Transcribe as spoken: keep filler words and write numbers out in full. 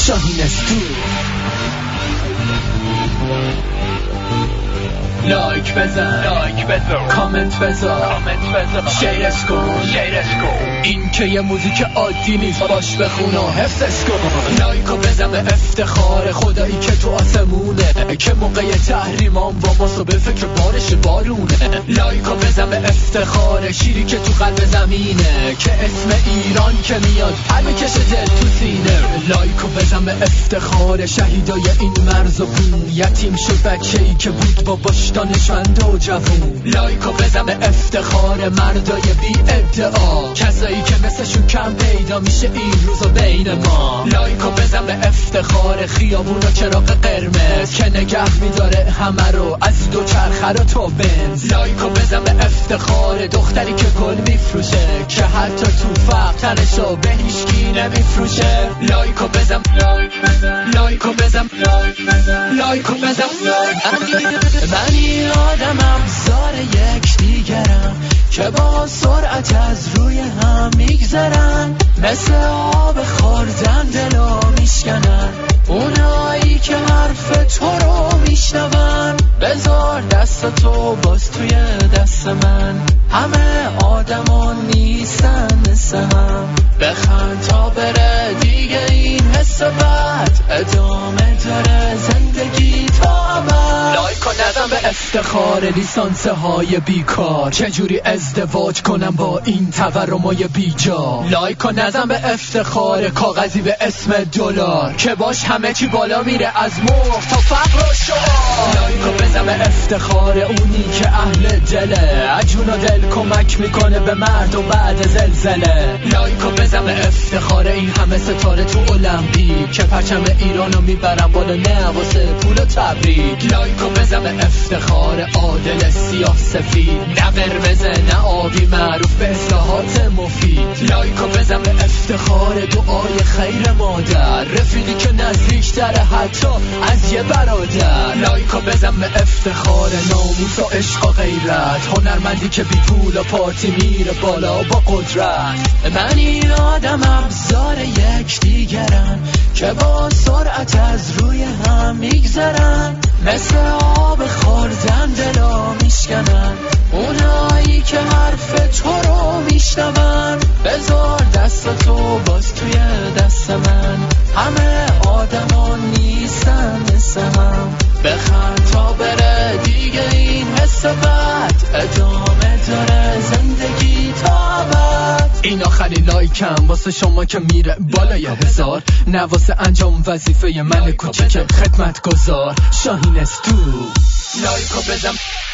شاهین استو. لایک بزن، لایک بزن، کامنت بزن، کامنت بزن، شیرش کن، شیرش کن. این که یه موزیک عادی نیست، باش بخون و حفظش کن. لایکو بزن به افتخار خدایی که تو آسمونه، که موقع تحریمام با ما صبح فکر بارش بارونه. لایکو بزن به افتخار شیری که تو قلب زمینه، که اسم ایران که میاد پر میکشه دل تو سینه. لایکو بزن به افتخار شهیدای این مرز و بوم، یتیم شد بچه‌ای که بود باباش دانشمند و جوون. لایکو بزن به افتخار مردای بی ادعا، کسایی که مثلشون کم پیدا میشه این روزا بین ما. لایکو بزن به افتخار خیابون و چراغ قرمز، که نگه میداره همه رو از دو چرخه رو تا بنز. لایکو بزن به افتخار دختری که گل میفروشه، که حتی تو فقر تنشو به هیچکی نمیفروشه. لایکو بزن، لایکو بزن، لایکو بزن. من این آدمم زار یک دیگرم، که با سرعت از روی هم میگذرن، مثل آب خوردن دلو میشکنن. اونایی که حرف تو رو میشنون، بذار دست تو باز توی دست من. همه آدمان نیستن مثل هم، بخند تا بره دیگه این حس بد، ادامه داره زندگی تا ابد. لایکو نزن به افتخار لیسانس های بیکار، چجوری ازدواج کنم با این تورمای بیجا. لایکو نزن به افتخار کاغذی به اسم دلار، که باش همه چی بالا میره از مرغ تا فقر و شعار. لایکو بزن به افتخار اونی که اهل دله، اجون و دل کمک میکنه به مردم بعد زلزله. لایکو بزن به افتخار این همه ستاره تو المپیک، که پرچم ایرانو میبرن بالا نه واسه پول و تبریک. لایکو بزن به افتخار عادل سیاه سفید، نه قرمز نه آبی، معروف به اصلاحات مفید. لایکو بزن به افتخار دعای خیر مادر، رفیقی که نزدیکتره حتی از یه برادر. لایکو بزن به افتخار ناموس و عشق و غیرت، هنرمندی که بی پول و پارتی میره بالا با قدرت. من این آدمم زار یک دیگرم، که با سرعت از روی هم میگذرن، مثل آب خوردن دلا میشکنن. اونایی که حرف تو رو میشنون، بذار دست تو باز توی دست من. همه آدمان نیستن مثل هم، بخند تا بره دیگه این حس بد، ادامه داره زندگی تا ابد. این آخرین لایکم واسه شما که میره بالای هزار، نه واسه انجام وظیفه من کوچیک خدمت گذار. شاهین استو. لایکو بزن.